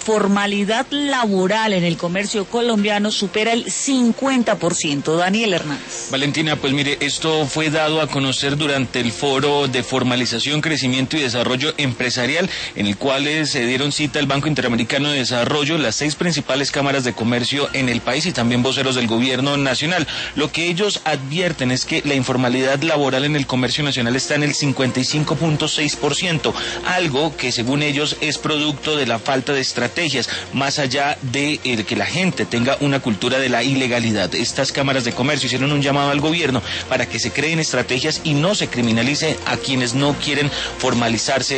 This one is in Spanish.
informalidad laboral en el comercio colombiano supera el 50%. Daniel Hernández. Valentina, pues mire, esto fue dado a conocer durante el foro de formalización, crecimiento y desarrollo empresarial, en el cual se dieron cita el Banco Interamericano de Desarrollo, las 6 principales cámaras de comercio en el país y también voceros del gobierno nacional. Lo que ellos advierten es que la informalidad laboral en el comercio nacional está en el 55.6%, algo que según ellos es producto de la falta de estrategias, más allá de que la gente tenga una cultura de la ilegalidad. Estas cámaras de comercio hicieron un llamado al gobierno para que se creen estrategias y no se criminalice a quienes no quieren formalizarse